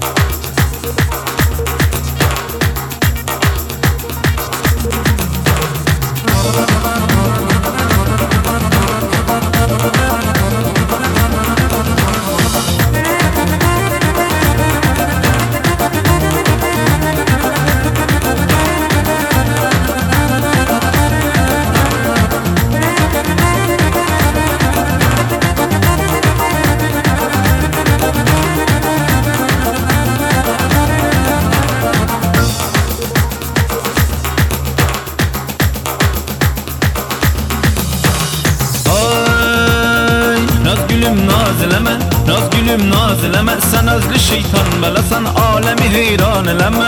Nazileme, naz gülüm nazileme, sen azlı şeytan bela, sen alemi heyran eleme.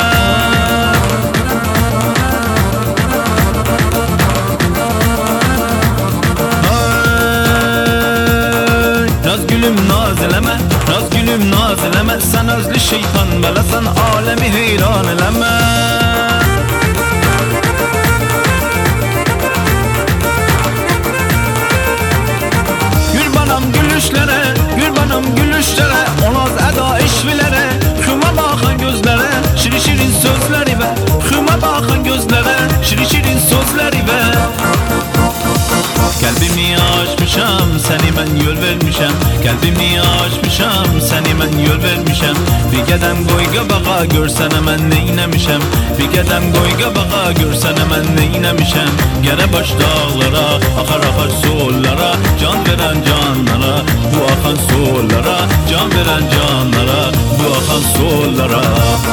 Naz gülüm nazileme, naz gülüm nazileme, sen azlı şeytan bela, sen alemi heyran eleme. Gülüşlere, gül banım gülüşlere, o naz eda işvilere, hüma bakın gözlere, şirin şirin sözleri ve hüma bakın gözlere, şirin şirin sözleri ve kalbimi açmışam, seni ben yol vermişem, kalbimi açmışam, seni ben yol vermişem. Bir gedem goyga bağa görsen hemen neynemişem, bir gedem goyga bağa görsen hemen neynemişem. Gere baş dağlara, akar akar sollara, can veren canlara, bu akan sollara, can veren canlara, bu akan sollara.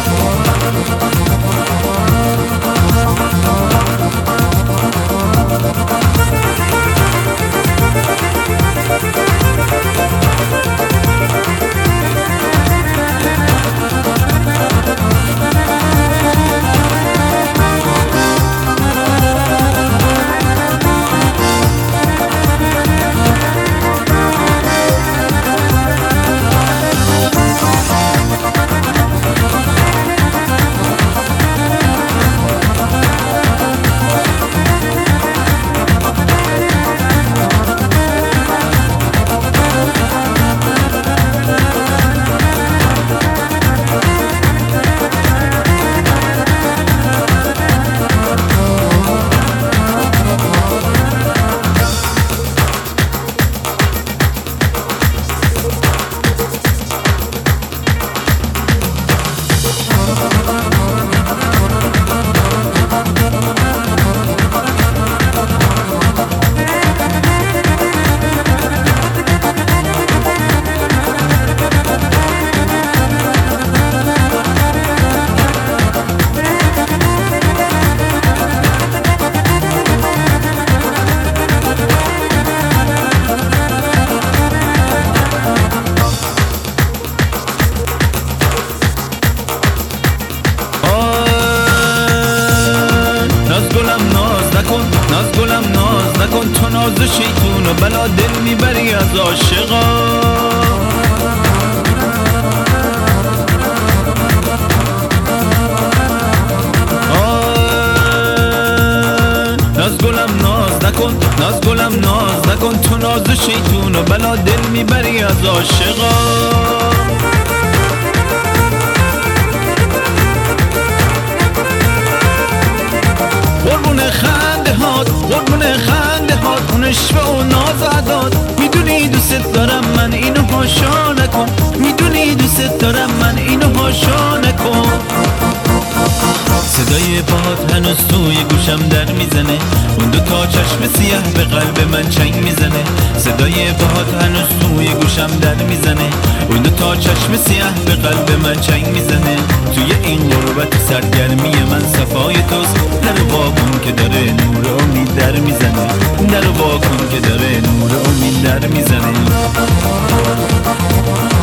ناز گلم ناز نکن، تو ناز شیطون و بلا دل میبری از عاشقا. ناز گلم ناز نکن، ناز گلم ناز نکن، تو ناز شیطون و بلا دل میبری از عاشقا. قربون خنده هات، قربون خنده هات، اون عشق و ناز عداد. میدونی دوست دارم من، اینو هاشا نکن. میدونی دوست دارم من، اینو هاشا نکن. صدای پاهات هنوز توی گوشم در میزنه، اون دو تا چشم سیاه به قلب من چنگ میزنه. صدای پاهات هنوز توی گوشم در میزنه، اون دو تا چشم سیاه به قلب من چنگ میزنه. توی این غربت سرگرمی من صفای توست، در واکن که داره نور امید در میزنه، در واکن که داره نور امید در میزنه.